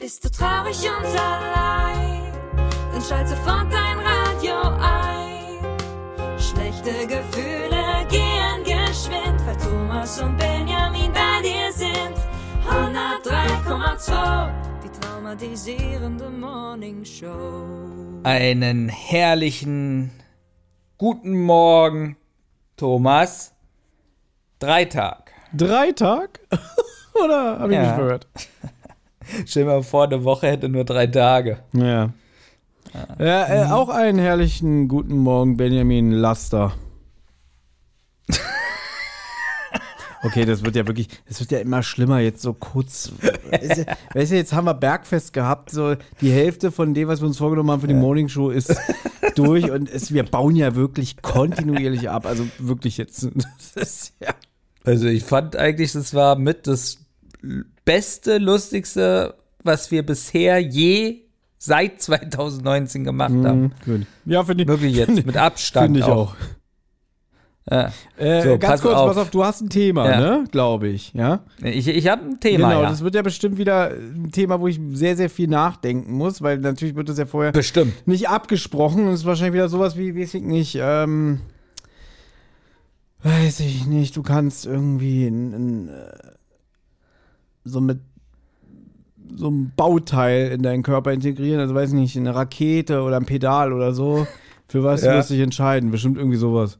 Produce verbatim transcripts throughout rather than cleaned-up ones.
Bist du traurig und allein, dann schalt sofort dein Radio ein. Schlechte Gefühle gehen geschwind, weil Thomas und Benjamin bei dir sind. hundertdrei Komma zwei, die traumatisierende Morning Show. Einen herrlichen guten Morgen, Thomas. Dreitag. Dreitag? Oder habe ich Ja. mich verhört? Stell dir mal vor, eine Woche hätte nur drei Tage. Ja. Ja, äh, auch einen herrlichen guten Morgen, Benjamin Laster. Okay, das wird ja wirklich, das wird ja immer schlimmer jetzt so kurz. Weißt du, weißt du, jetzt haben wir Bergfest gehabt, so die Hälfte von dem, was wir uns vorgenommen haben für die Ja. Morning Show ist durch und es, wir bauen ja wirklich kontinuierlich ab, also wirklich jetzt. Das ist ja. Also ich fand eigentlich, das war mit das beste, lustigste, was wir bisher je seit zwanzig neunzehn gemacht haben. Mhm, gut. Ja, finde ich. Wirklich jetzt, mit Abstand Finde ich auch. auch. Ja. Äh, So, ganz pass kurz, auf. pass auf, du hast ein Thema, Ja. ne? Glaube ich, ja? Ich, ich habe ein Thema, Genau, ja. das wird ja bestimmt wieder ein Thema, wo ich sehr, sehr viel nachdenken muss, weil natürlich wird das ja vorher Bestimmt. nicht abgesprochen und es ist wahrscheinlich wieder sowas wie, weiß ich nicht, ähm, weiß ich nicht, du kannst irgendwie ein, ein, äh, so mit so ein Bauteil in deinen Körper integrieren, also weiß ich nicht, eine Rakete oder ein Pedal oder so. Für was Ja. wirst du dich entscheiden? Bestimmt irgendwie sowas.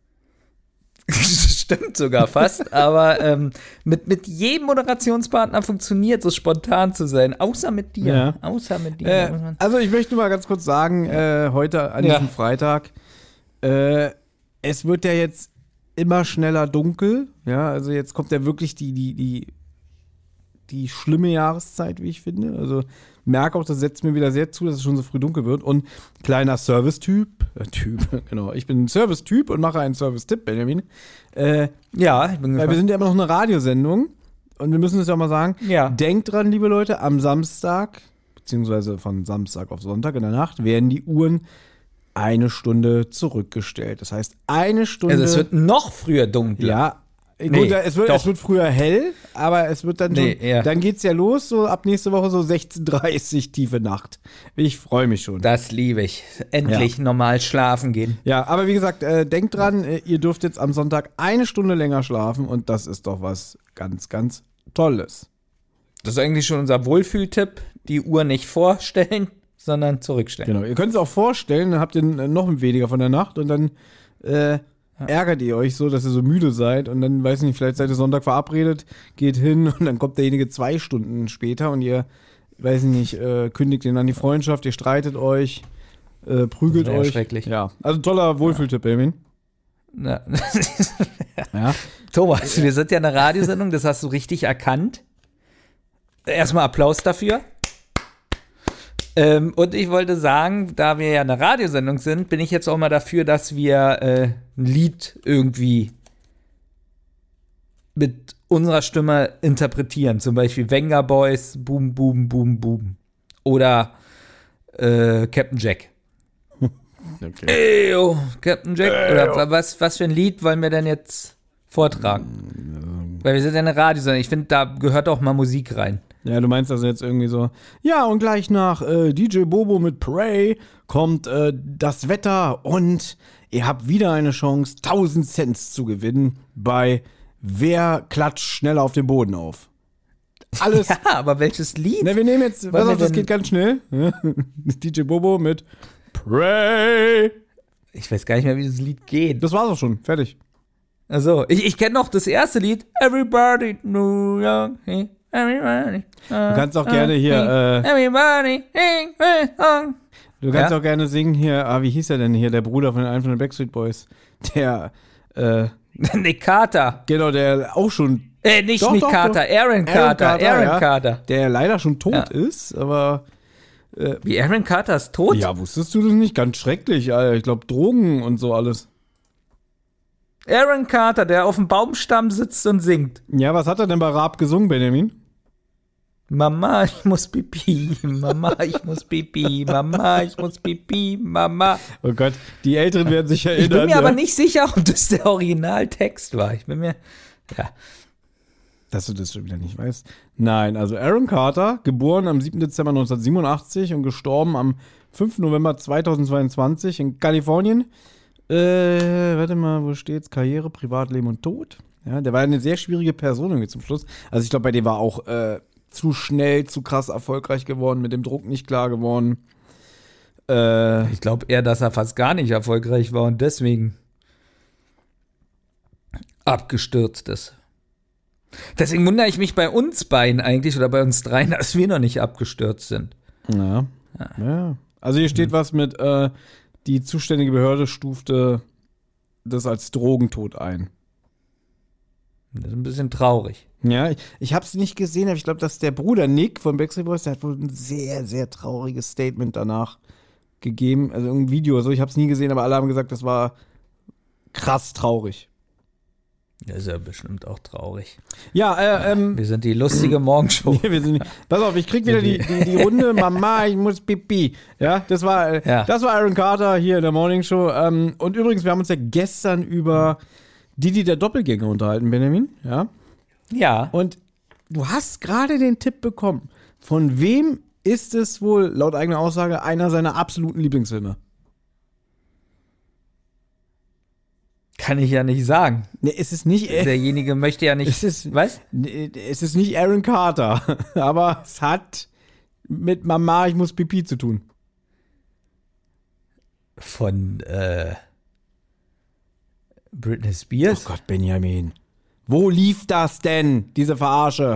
Stimmt sogar fast, aber ähm, mit, mit jedem Moderationspartner funktioniert es, spontan zu sein, außer mit dir. Ja. Außer mit dir. Äh, muss man- also ich möchte mal ganz kurz sagen, äh, heute an Ja. diesem Freitag, äh, es wird ja jetzt immer schneller dunkel, ja, also jetzt kommt ja wirklich die, die, die, die schlimme Jahreszeit, wie ich finde, also merke auch, das setzt mir wieder sehr zu, dass es schon so früh dunkel wird und kleiner Service-Typ, äh, Typ, genau, ich bin ein Service-Typ und mache einen Service-Tipp, Benjamin, äh, ja, ich bin weil wir gespannt. sind ja immer noch eine Radiosendung und wir müssen es ja auch mal sagen. Ja. Denkt dran, liebe Leute, am Samstag, beziehungsweise von Samstag auf Sonntag in der Nacht, werden die Uhren eine Stunde zurückgestellt. Das heißt, eine Stunde. Also es wird noch früher dunkel. ja. Nee, Gut, es wird, doch. es wird früher hell, aber es wird dann Nee, schon, ja. dann geht's ja los, so ab nächste Woche so sechzehn Uhr dreißig, tiefe Nacht. Ich freue mich schon. Das liebe ich. Endlich normal schlafen gehen. Ja, aber wie gesagt, äh, denkt dran, äh, ihr dürft jetzt am Sonntag eine Stunde länger schlafen und das ist doch was ganz, ganz Tolles. Das ist eigentlich schon unser Wohlfühltipp. Die Uhr nicht vorstellen, sondern zurückstellen. Genau, ihr könnt es auch vorstellen, dann habt ihr äh, noch weniger von der Nacht und dann äh, ärgert ihr euch so, dass ihr so müde seid und dann, weiß ich nicht, vielleicht seid ihr Sonntag verabredet, geht hin und dann kommt derjenige zwei Stunden später und ihr, weiß ich nicht, äh, kündigt ihn an die Freundschaft, ihr streitet euch, äh, prügelt Das wär euch. schrecklich. Ja, also toller Wohlfühltipp, Benjamin. Ja. Ja. Thomas, wir sind ja eine Radiosendung, das hast du richtig erkannt. Erstmal Applaus dafür. Ähm, und ich wollte sagen, da wir ja eine Radiosendung sind, bin ich jetzt auch mal dafür, dass wir äh, ein Lied irgendwie mit unserer Stimme interpretieren. Zum Beispiel Venga Boys, Boom, Boom, Boom, Boom. Oder äh, Captain Jack. Okay. Eyo, Captain Jack. Oder wa- was, was für ein Lied wollen wir denn jetzt vortragen? Weil wir sind ja eine Radiosendung. Ich finde, da gehört auch mal Musik rein. Ja, du meinst also jetzt irgendwie so, ja, und gleich nach äh, D J Bobo mit Prey kommt äh, das Wetter und ihr habt wieder eine Chance, tausend Cent zu gewinnen bei Wer klatscht schneller auf dem Boden auf. Alles. Ja, aber welches Lied? Na, wir nehmen jetzt, Wollen pass wir auf, das denn- geht ganz schnell. D J Bobo mit Prey. Ich weiß gar nicht mehr, wie das Lied geht. Das war's auch schon, fertig. Also, ich, ich kenne noch das erste Lied. Everybody New York, hey, everybody. Du kannst auch gerne hier, äh, Everybody, hey, hey, oh. du kannst Ja? auch gerne singen hier, ah, wie hieß er denn hier, der Bruder von den einen von den Backstreet Boys. Der, äh, Nick Carter. genau, der auch schon Äh, nicht Doch, Nick doch, Carter, doch. Aaron Carter, Carter, Aaron ja. Carter. der leider schon tot Ja. ist, aber Wie, Aaron Carter ist tot? ja, wusstest du das nicht? Ganz schrecklich, Alter. Ich glaube, Drogen und so alles. Aaron Carter, der auf dem Baumstamm sitzt und singt. Ja, was hat er denn bei Raab gesungen, Benjamin? Mama, ich muss pipi, Mama, ich muss pipi, Mama, ich muss pipi, Mama. Oh Gott, die Älteren werden sich erinnern. Ich bin mir ja. aber nicht sicher, ob das der Originaltext war. Ich bin mir, ja. Dass du das schon wieder nicht weißt. Nein, also Aaron Carter, geboren am siebten Dezember neunzehnhundertsiebenundachtzig und gestorben am fünften November zweitausendzweiundzwanzig in Kalifornien. Äh, warte mal, wo steht's? Karriere, Privatleben und Tod. Ja, der war eine sehr schwierige Person irgendwie zum Schluss. Also ich glaube, bei dem war auch äh, zu schnell, zu krass erfolgreich geworden, mit dem Druck nicht klar geworden. Äh, Ich glaube eher, dass er fast gar nicht erfolgreich war und deswegen abgestürzt ist. Deswegen wundere ich mich bei uns beiden eigentlich oder bei uns dreien, dass wir noch nicht abgestürzt sind. ja. ja. Also hier steht was mit, äh, die zuständige Behörde stufte das als Drogentod ein. Das ist ein bisschen traurig. Ja, ich, ich habe es nicht gesehen, aber ich glaube, dass der Bruder Nick von Backstreet Boys, der hat wohl ein sehr, sehr trauriges Statement danach gegeben. Also ein Video oder so, ich habe es nie gesehen, aber alle haben gesagt, das war krass traurig. Das ist ja bestimmt auch traurig. Ja, äh, ähm. Wir sind die lustige Morgenshow. wir sind, pass auf, ich krieg wieder die, die, die Runde. Mama, ich muss pipi. Ja, das war, äh, Ja. das war Aaron Carter hier in der Morning Show. Ähm, und übrigens, wir haben uns ja gestern über Didi der Doppelgänger unterhalten, Benjamin. Ja. Ja. Und du hast gerade den Tipp bekommen. Von wem ist es wohl, laut eigener Aussage, einer seiner absoluten Lieblingsfilme? Kann ich ja nicht sagen. Ne, es ist nicht. Äh, Derjenige möchte ja nicht. es ist, Was? ne, es ist nicht Aaron Carter, aber es hat mit Mama, ich muss Pipi zu tun. Von äh, Britney Spears? Oh Gott, Benjamin. Wo lief das denn, diese Verarsche?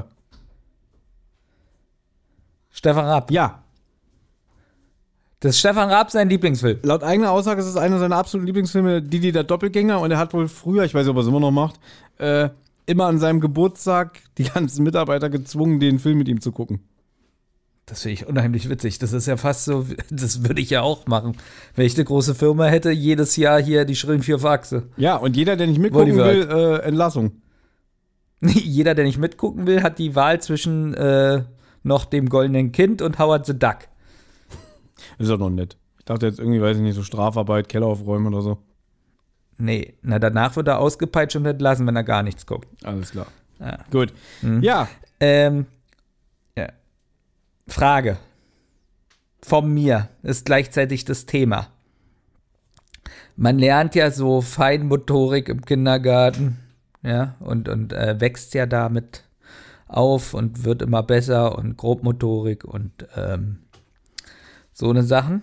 Stefan Raab. Ja, Das ist Stefan Raab sein Lieblingsfilm. laut eigener Aussage ist es einer seiner absoluten Lieblingsfilme, Didi der Doppelgänger. Und er hat wohl früher, ich weiß nicht, ob er es immer noch macht, äh, immer an seinem Geburtstag die ganzen Mitarbeiter gezwungen, den Film mit ihm zu gucken. Das finde ich unheimlich witzig. Das ist ja fast so, das würde ich ja auch machen. Wenn ich eine große Firma hätte, jedes Jahr hier die schrillen vier Achse. Ja, und jeder, der nicht mitgucken will, Wolli äh, Entlassung. Jeder, der nicht mitgucken will, hat die Wahl zwischen äh, noch dem goldenen Kind und Howard the Duck. Ist doch noch nett. Ich dachte jetzt irgendwie, weiß ich nicht, so Strafarbeit, Keller aufräumen oder so. Nee, na danach wird er ausgepeitscht und entlassen, wenn er gar nichts guckt. Alles klar. Ja. Gut. Mhm. Ja. Ähm, ja. Frage. Von mir ist gleichzeitig das Thema. Man lernt ja so Feinmotorik im Kindergarten, ja, und, und äh, wächst ja damit auf und wird immer besser und Grobmotorik und ähm, so eine Sachen.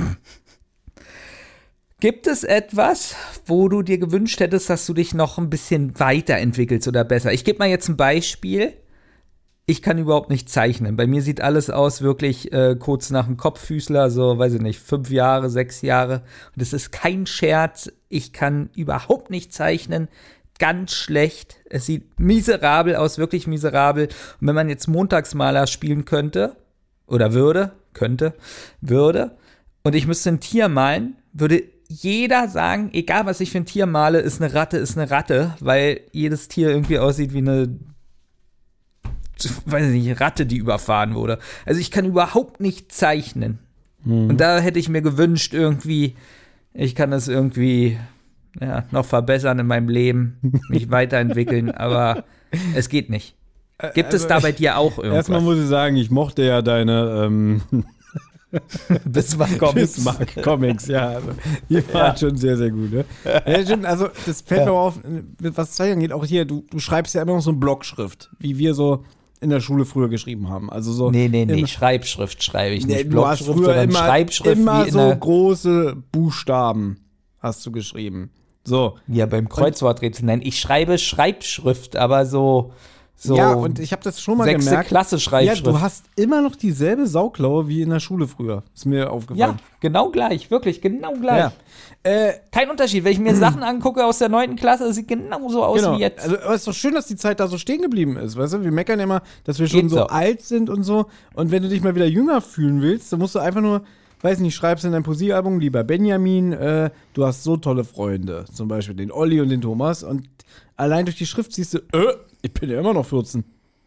Gibt es etwas, wo du dir gewünscht hättest, dass du dich noch ein bisschen weiterentwickelst oder besser? Ich gebe mal jetzt ein Beispiel. Ich kann überhaupt nicht zeichnen. Bei mir sieht alles aus wirklich äh, kurz nach dem Kopffüßler, so, weiß ich nicht, fünf Jahre, sechs Jahre. Und es ist kein Scherz. Ich kann überhaupt nicht zeichnen. Ganz schlecht. Es sieht miserabel aus, wirklich miserabel. Und wenn man jetzt Montagsmaler spielen könnte, oder würde, könnte, würde, und ich müsste ein Tier malen, würde jeder sagen, egal was ich für ein Tier male, ist eine Ratte, ist eine Ratte, weil jedes Tier irgendwie aussieht wie eine, weiß ich nicht, Ratte, die überfahren wurde. Also ich kann überhaupt nicht zeichnen. Mhm. Und da hätte ich mir gewünscht, irgendwie, ich kann das irgendwie ja, noch verbessern in meinem Leben, mich weiterentwickeln, aber es geht nicht. Gibt also es da bei dir auch irgendwas? Erstmal muss ich sagen, ich mochte ja deine ähm, Bismarck Comics. Bismarck Comics, ja. Also, die waren Ja. schon sehr, sehr gut. Ne? Ja, stimmt, also das fällt mir auf, was Zeichnen geht, auch hier, du, du schreibst ja immer noch so eine Blockschrift, wie wir so in der Schule früher geschrieben haben. Also so Nee, nee, nee, immer- Schreibschrift schreibe ich Nee, nicht. du hast Blockschrift, früher sondern immer, Schreibschrift immer wie in so der, große Buchstaben hast du geschrieben. So. ja, beim Kreuzworträtsel. Nein, ich schreibe Schreibschrift, aber so, so ja, und ich habe das schon mal sechste gemerkt. Klasse Ja, Schreibschrift. du hast immer noch dieselbe Sauklaue wie in der Schule früher. Ist mir Ja, aufgefallen. genau gleich, wirklich, genau gleich. Ja. Äh, Kein Unterschied. Wenn ich mir Sachen angucke aus der neunten Klasse, das sieht genauso aus genau. wie jetzt. Also, aber es ist doch schön, dass die Zeit da so stehen geblieben ist. Weißt du, wir meckern immer, dass wir schon Geht so, so. alt sind und so. Und wenn du dich mal wieder jünger fühlen willst, dann musst du einfach nur, weiß nicht, schreibst in dein Poesiealbum, lieber Benjamin, äh, du hast so tolle Freunde. Zum Beispiel den Olli und den Thomas. Und allein durch die Schrift siehst du, äh, ich bin ja immer noch vierzehn.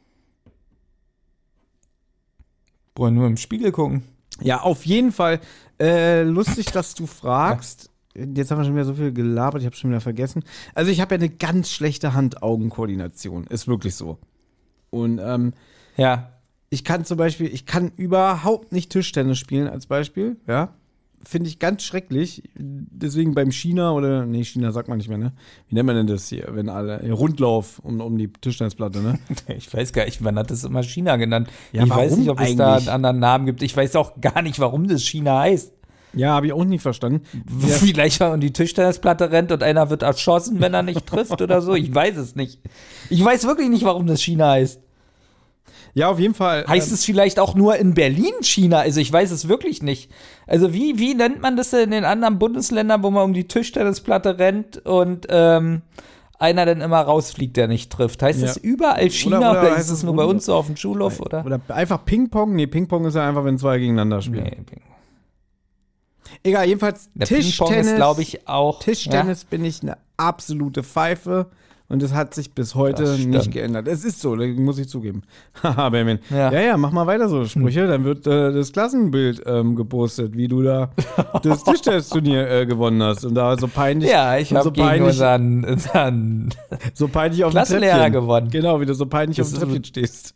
Boah, nur im Spiegel gucken. Ja, auf jeden Fall. Äh, lustig, dass du fragst. Jetzt haben wir schon wieder so viel gelabert, ich habe schon wieder vergessen. Also ich habe ja eine ganz schlechte Hand-Augen-Koordination. Ist wirklich so. Und ähm, Ja. ich kann zum Beispiel, ich kann überhaupt nicht Tischtennis spielen als Beispiel, ja. Finde ich ganz schrecklich. Deswegen beim China oder, nee, China sagt man nicht mehr, ne? Wie nennt man denn das hier, wenn alle, ja, Rundlauf um, um die Tischtennisplatte, ne? Ich weiß gar nicht, man hat das immer China genannt. Ja, ich weiß warum nicht, ob es da eigentlich? einen anderen Namen gibt. Ich weiß auch gar nicht, warum das China heißt. Ja, habe ich auch nie verstanden. Ja. Vielleicht, wenn man die Tischtennisplatte rennt und einer wird erschossen, wenn er nicht trifft oder so. Ich weiß es nicht. Ich weiß wirklich nicht, warum das China heißt. Ja, auf jeden Fall. Heißt ähm, es vielleicht auch nur in Berlin China? Also ich weiß es wirklich nicht. Also wie, wie nennt man das in den anderen Bundesländern, wo man um die Tischtennisplatte rennt und ähm, einer dann immer rausfliegt, der nicht trifft? Heißt es Ja. überall China Oder- oder, oder ist heißt es es nur bei Runde- uns so auf dem Schulhof? Oder? Oder einfach Ping-Pong? Nee, Ping-Pong ist ja einfach, wenn zwei gegeneinander spielen. Nee, Ping- Egal, jedenfalls Der Ping-Pong Tischtennis. ist, glaube ich, auch. Tischtennis bin ich eine absolute Pfeife und es hat sich bis heute Das stimmt. nicht geändert. Es ist so, das muss ich zugeben. Haha, Benjamin. Ja. Ja. ja, mach mal weiter so Sprüche, dann wird äh, das Klassenbild ähm, gepostet, wie du da das Tischtennisturnier äh, gewonnen hast und da so peinlich, Ja, ich und habe so gegen peinlich, unseren, unseren so peinlich auf dem Klassenlehrer Treppchen. gewonnen. Genau, wie du so peinlich Das auf dem ist- Treppchen stehst.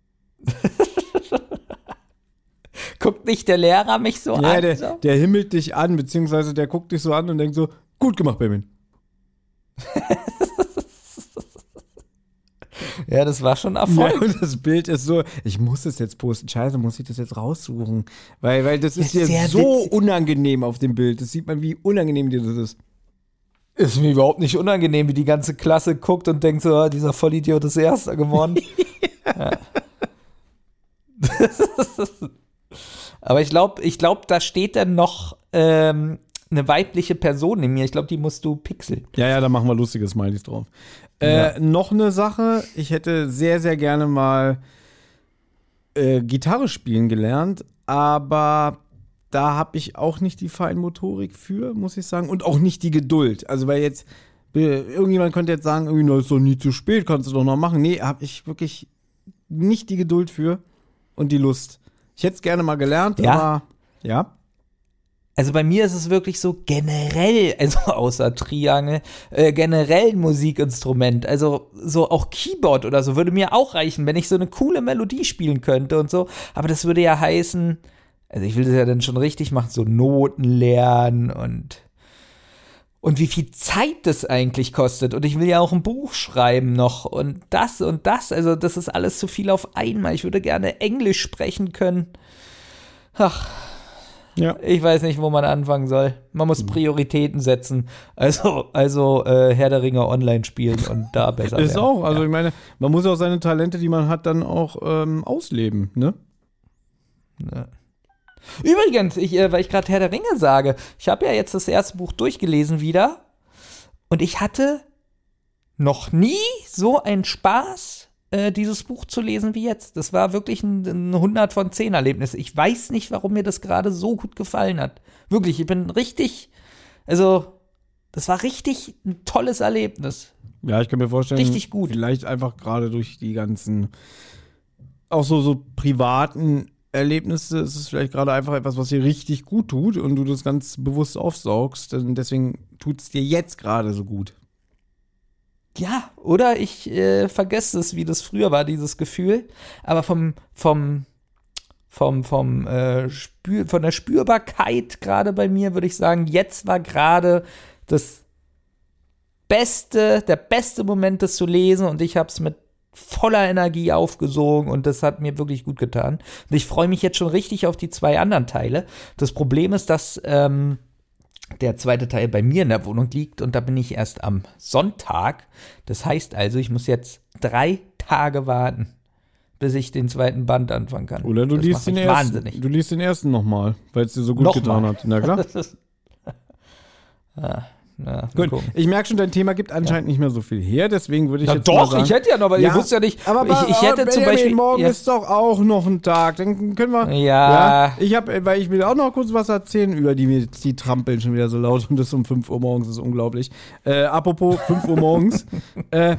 Guckt nicht der Lehrer mich so Ja, an? der, so? der himmelt dich an, beziehungsweise der guckt dich so an und denkt so, gut gemacht, Benjamin. Ja, das war schon Ja, Erfolg. und das Bild ist so, ich muss es jetzt posten. Scheiße, muss ich das jetzt raussuchen? Weil, weil das ist Ja, dir sehr so witzig. unangenehm auf dem Bild. Das sieht man, wie unangenehm dir das ist. Ist mir überhaupt nicht unangenehm, wie die ganze Klasse guckt und denkt so, ah, dieser Vollidiot ist Erster geworden. Ja. Aber ich glaube, ich glaub, da steht dann noch ähm, eine weibliche Person neben mir. Ich glaube, die musst du pixeln. Ja, ja, da machen wir lustige Smileys drauf. Äh, Ja. Noch eine Sache, ich hätte sehr, sehr gerne mal äh, Gitarre spielen gelernt, aber da habe ich auch nicht die Feinmotorik für, muss ich sagen, und auch nicht die Geduld. Also, weil jetzt, äh, irgendjemand könnte jetzt sagen, irgendwie, na, ist doch nie zu spät, kannst du doch noch machen. Nee, habe ich wirklich nicht die Geduld für und die Lust. Ich hätte es gerne mal gelernt, Ja. aber ja. Also bei mir ist es wirklich so generell, also außer Triangel, äh, generell ein Musikinstrument. Also so auch Keyboard oder so würde mir auch reichen, wenn ich so eine coole Melodie spielen könnte und so. Aber das würde ja heißen, also ich will das ja dann schon richtig machen, so Noten lernen und und wie viel Zeit das eigentlich kostet. Und ich will ja auch ein Buch schreiben noch und das und das. Also das ist alles zu viel auf einmal. Ich würde gerne Englisch sprechen können. Ach. Ja. Ich weiß nicht, wo man anfangen soll. Man muss Prioritäten setzen. Also, also äh, Herr der Ringe online spielen und da besser Ist werden. auch, also Ja. ich meine, man muss auch seine Talente, die man hat, dann auch ähm, ausleben, ne? Ja. Übrigens, ich, äh, weil ich gerade Herr der Ringe sage, ich habe ja jetzt das erste Buch durchgelesen wieder und ich hatte noch nie so einen Spaß, äh, dieses Buch zu lesen wie jetzt. Das war wirklich ein, ein hundert von zehn Erlebnis. Ich weiß nicht, warum mir das gerade so gut gefallen hat. Wirklich, ich bin richtig, also das war richtig ein tolles Erlebnis. Ja, ich kann mir vorstellen, Richtig gut. vielleicht einfach gerade durch die ganzen, auch so, so privaten Erlebnisse ist es vielleicht gerade einfach etwas, was dir richtig gut tut und du das ganz bewusst aufsaugst. Und deswegen tut es dir jetzt gerade so gut. Ja, oder ich äh, vergesse es, wie das früher war, dieses Gefühl. Aber vom, vom, vom, vom, äh, Spür, von der Spürbarkeit gerade bei mir würde ich sagen, jetzt war gerade das beste, der beste Moment, das zu lesen und ich habe es mit voller Energie aufgesogen und das hat mir wirklich gut getan. Und ich freue mich jetzt schon richtig auf die zwei anderen Teile. Das Problem ist, dass ähm, der zweite Teil bei mir in der Wohnung liegt und da bin ich erst am Sonntag. Das heißt also, ich muss jetzt drei Tage warten, bis ich den zweiten Band anfangen kann. Oder du das liest macht den mich ersten. wahnsinnig. Du liest den ersten nochmal, weil es dir so gut Nochmal. getan hat. Na klar. Das ist, ja, ja, mal Gut, gucken. ich merke schon, dein Thema gibt anscheinend nicht mehr so viel her, deswegen würde ich Na jetzt mal doch, sagen, ich hätte ja noch, weil Ja, ihr wusst ja nicht, aber, ich, ich hätte aber zum Benjamin, Beispiel, morgen ja, ist doch auch noch ein Tag, dann können wir, Ja. ich habe, weil ich will auch noch kurz was erzählen, über die mir die trampeln schon wieder so laut und das um fünf Uhr morgens, das ist unglaublich. Äh, apropos fünf Uhr morgens, äh,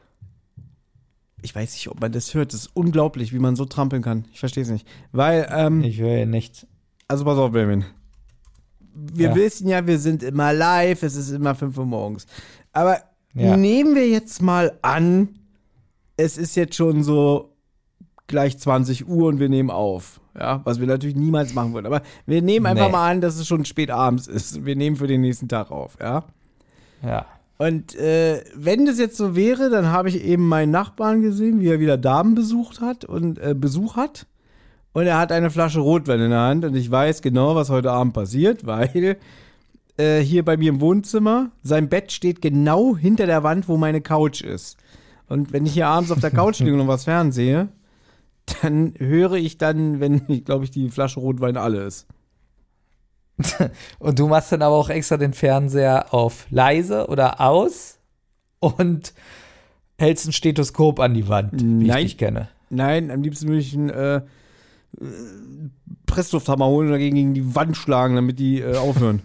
ich weiß nicht, ob man das hört, das ist unglaublich, wie man so trampeln kann, ich verstehe es nicht, weil, ähm, ich höre ja nichts. also pass auf, Benjamin. Wir Ja. wissen ja, wir sind immer live, es ist immer fünf Uhr morgens. Aber Ja. nehmen wir jetzt mal an, es ist jetzt schon so gleich zwanzig Uhr und wir nehmen auf. Ja, was wir natürlich niemals machen würden. Aber wir nehmen einfach Nee. mal an, dass es schon spät abends ist. Wir nehmen für den nächsten Tag auf, ja. Ja. Und äh, wenn das jetzt so wäre, dann habe ich eben meinen Nachbarn gesehen, wie er wieder Damen besucht hat und äh, Besuch hat. Und er hat eine Flasche Rotwein in der Hand. Und ich weiß genau, was heute Abend passiert, weil äh, hier bei mir im Wohnzimmer, sein Bett steht genau hinter der Wand, wo meine Couch ist. Und wenn ich hier abends auf der Couch liege und noch was fernsehe, dann höre ich dann, wenn, ich glaube ich, die Flasche Rotwein alle ist. Und du machst dann aber auch extra den Fernseher auf leise oder aus und hältst ein Stethoskop an die Wand, wie Nein. ich dich kenne. Nein, am liebsten würde ich einen äh, äh, Presslufthammer holen und dagegen gegen die Wand schlagen, damit die äh, aufhören.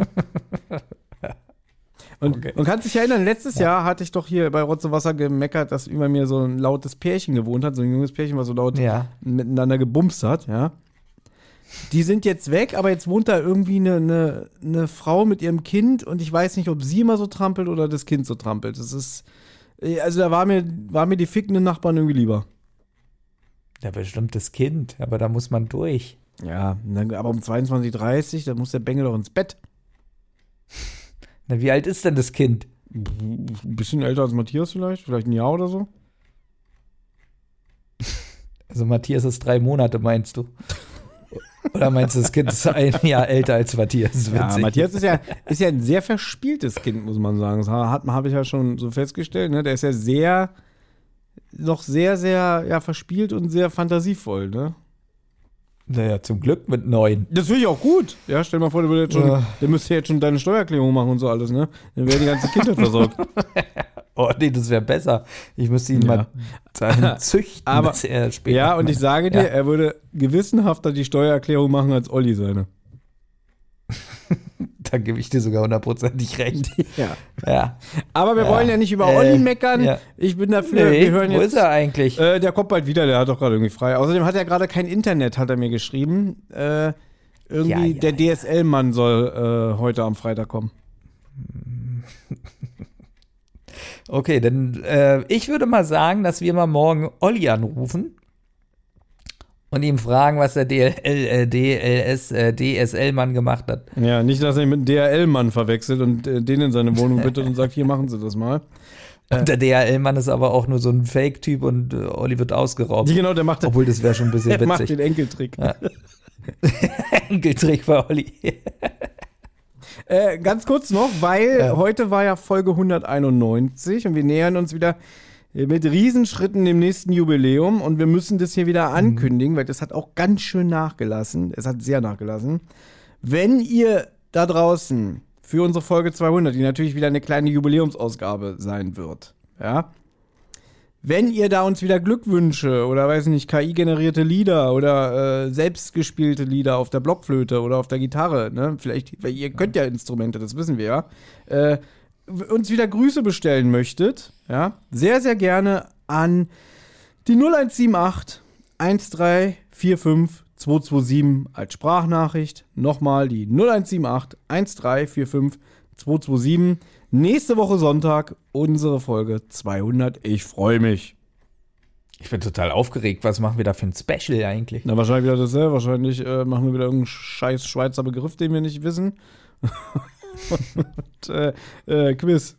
Und Okay. man kann sich erinnern, letztes Jahr hatte ich doch hier bei Rotze Wasser gemeckert, dass über mir so ein lautes Pärchen gewohnt hat, so ein junges Pärchen, was so laut Ja. miteinander gebumst hat, ja. Die sind jetzt weg, aber jetzt wohnt da irgendwie eine, eine, eine Frau mit ihrem Kind und ich weiß nicht, ob sie immer so trampelt oder das Kind so trampelt. Das ist, also da war mir, war mir die fickenden Nachbarn irgendwie lieber. Ja, bestimmt das Kind, aber da muss man durch. Ja, dann, aber um zweiundzwanzig Uhr dreißig, da muss der Bengel doch ins Bett. Na, wie alt ist denn das Kind? Ein bisschen älter als Matthias vielleicht, vielleicht ein Jahr oder so. Also Matthias ist drei Monate, meinst du? Oder meinst du, das Kind ist ein Jahr älter als Matthias? Das ist Ja, witzig. Matthias ist ja, ist ja ein sehr verspieltes Kind, muss man sagen. Das hat, habe ich ja schon so festgestellt. Ne? Der ist ja sehr, noch sehr, sehr ja, verspielt und sehr fantasievoll. Ne? Naja, zum Glück mit neun. Das finde ich auch gut. Ja, stell dir mal vor, der, würde jetzt schon, Ja. der müsste jetzt schon deine Steuererklärung machen und so alles. Ne? Dann wäre die ganze Kindheit versorgt. Oh nee, das wäre besser. Ich müsste ihn Ja. mal dahin züchten, Aber- dass er später. Ja, und ich sage dir, Ja. er würde gewissenhafter die Steuererklärung machen als Olli seine. Da gebe ich dir sogar hundertprozentig recht. Ja. Ja. Aber wir Ja. wollen ja nicht über Äh, Olli meckern. ja. Ich bin dafür, Nee, wir hören wo jetzt. ist er eigentlich? Äh, der kommt bald wieder, der hat doch gerade irgendwie frei. Außerdem hat er gerade kein Internet, hat er mir geschrieben. Äh, irgendwie Ja, ja, der ja. D S L-Mann soll äh, heute am Freitag kommen. Okay, dann äh, ich würde mal sagen, dass wir mal morgen Olli anrufen und ihm fragen, was der D L L, äh, D L S, äh, D S L-Mann gemacht hat. Ja, nicht, dass er ihn mit dem D H L-Mann verwechselt und äh, den in seine Wohnung bittet und sagt, hier machen Sie das mal. Und der D H L-Mann ist aber auch nur so ein Fake-Typ und äh, Olli wird ausgeraubt. Die, genau, der macht, Obwohl, das wäre schon ein bisschen der macht witzig. den Enkeltrick. Ja. Enkeltrick bei Olli. Äh, ganz kurz noch, weil Ja. heute war ja Folge hunderteinundneunzig und wir nähern uns wieder mit Riesenschritten dem nächsten Jubiläum und wir müssen das hier wieder ankündigen, weil das hat auch ganz schön nachgelassen. Es hat sehr nachgelassen. Wenn ihr da draußen für unsere Folge zweihundert, die natürlich wieder eine kleine Jubiläumsausgabe sein wird, ja, wenn ihr da uns wieder Glückwünsche oder, weiß nicht, K I-generierte Lieder oder äh, selbstgespielte Lieder auf der Blockflöte oder auf der Gitarre, ne, vielleicht, weil ihr könnt ja Instrumente, das wissen wir ja, äh, uns wieder Grüße bestellen möchtet, ja, sehr, sehr gerne an die null eins sieben acht eins drei vier fünf zwei zwei sieben als Sprachnachricht. Nochmal die null eins sieben acht eins drei vier fünf zwei zwei sieben. Nächste Woche Sonntag unsere Folge zweihundert. Ich freue mich. Ich bin total aufgeregt. Was machen wir da für ein Special eigentlich? Na, wahrscheinlich wieder dasselbe. Wahrscheinlich äh, machen wir wieder irgendeinen scheiß Schweizer Begriff, den wir nicht wissen. Und äh, äh, Quiz.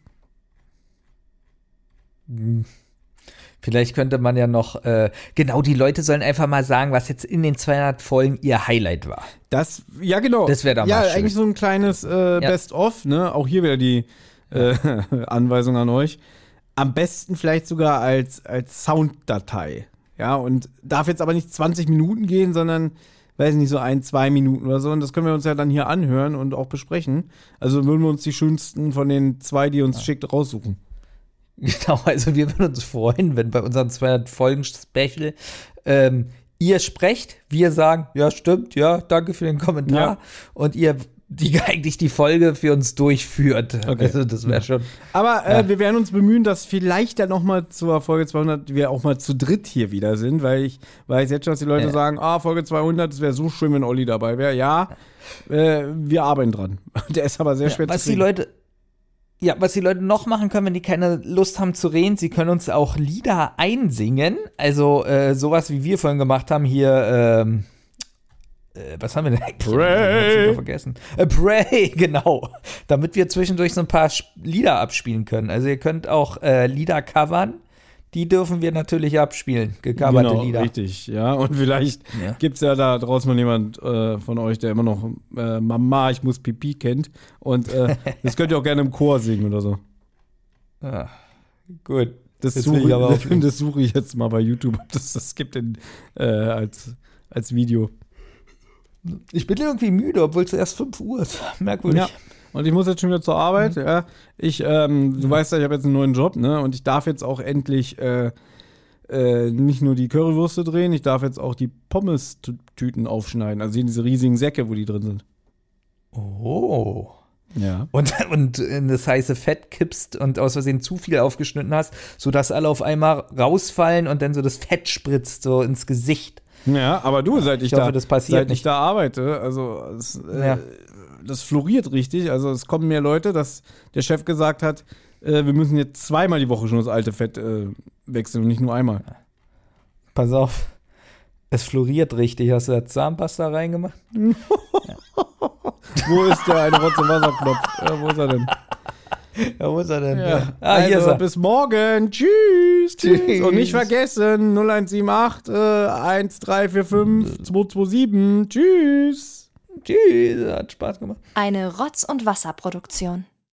Vielleicht könnte man ja noch, äh, genau, die Leute sollen einfach mal sagen, was jetzt in den zweihundert Folgen ihr Highlight war. Das, ja genau. Das wär doch ja, mal schön. eigentlich so ein kleines äh, Best-of, ne? Auch hier wieder die äh, Anweisung an euch. Am besten vielleicht sogar als, als Sounddatei. Ja, und darf jetzt aber nicht zwanzig Minuten gehen, sondern, weiß nicht, so ein, zwei Minuten oder so. Und das können wir uns ja dann hier anhören und auch besprechen. Also würden wir uns die schönsten von den zwei, die ihr uns schickt, raussuchen. Genau, also wir würden uns freuen, wenn bei unserem zweihundert Folgen Special ähm, ihr sprecht, wir sagen, ja stimmt, ja, danke für den Kommentar Ja. und ihr die eigentlich die Folge für uns durchführt. Okay. Also das wäre schon. Aber äh, Ja. wir werden uns bemühen, dass vielleicht dann noch mal zur Folge zweihundert wir auch mal zu dritt hier wieder sind, weil ich weiß jetzt schon, dass die Leute Ja. sagen, ah, Folge zweihundert, es wäre so schön, wenn Olli dabei wäre. Ja, äh, wir arbeiten dran. Der ist aber sehr schwer Was zu die kriegen. Leute Ja, was die Leute noch machen können, wenn die keine Lust haben zu reden, sie können uns auch Lieder einsingen. Also äh, sowas, wie wir vorhin gemacht haben, hier, ähm, äh, was haben wir denn eigentlich? Pray. Ich vergessen. Äh, Pray, genau. Damit wir zwischendurch so ein paar Sp- Lieder abspielen können. Also ihr könnt auch äh, Lieder covern. Die dürfen wir natürlich abspielen, gecoverte genau, Lieder. Richtig, ja. Und vielleicht Ja. gibt es ja da draußen mal jemand äh, von euch, der immer noch äh, Mama, ich muss Pipi kennt. Und äh, das könnt ihr auch gerne im Chor singen oder so. Ah, gut. Das, Das suche, will ich aber auch das, das suche ich jetzt mal bei YouTube, ob das das gibt in, äh, als, als Video. Ich bin irgendwie müde, obwohl es erst fünf Uhr ist. Merkwürdig. Ja. Und ich muss jetzt schon wieder zur Arbeit. Mhm. Ja. Ich, ähm, du weißt ja, ich habe jetzt einen neuen Job, ne? Und ich darf jetzt auch endlich äh, äh, nicht nur die Currywürste drehen, ich darf jetzt auch die Pommes-Tüten aufschneiden. Also in diese riesigen Säcke, wo die drin sind. Oh. Ja. Und, und in das heiße Fett kippst und aus Versehen zu viel aufgeschnitten hast, sodass alle auf einmal rausfallen und dann so das Fett spritzt so ins Gesicht. Ja, aber du, seit ich, Ich hoffe, da, das passiert seit ich nicht. da arbeite, also es, äh, Ja. das floriert richtig. Also es kommen mehr Leute, dass der Chef gesagt hat, äh, wir müssen jetzt zweimal die Woche schon das alte Fett äh, wechseln und nicht nur einmal. Pass auf. Es floriert richtig. Hast du da Zahnpasta reingemacht? Wo ist der eine Rotz- und Wasserknopf? Ja, wo ist er denn? Ja, wo ist er denn? Ja. Ah, hier also, ist er. bis morgen. Tschüss. Tschüss. Tschüss. Und nicht vergessen, null eins sieben acht äh, eins drei vier fünf zwei zwei sieben. Tschüss. Tschüss. Hat Spaß gemacht. Eine Rotz- und Wasserproduktion.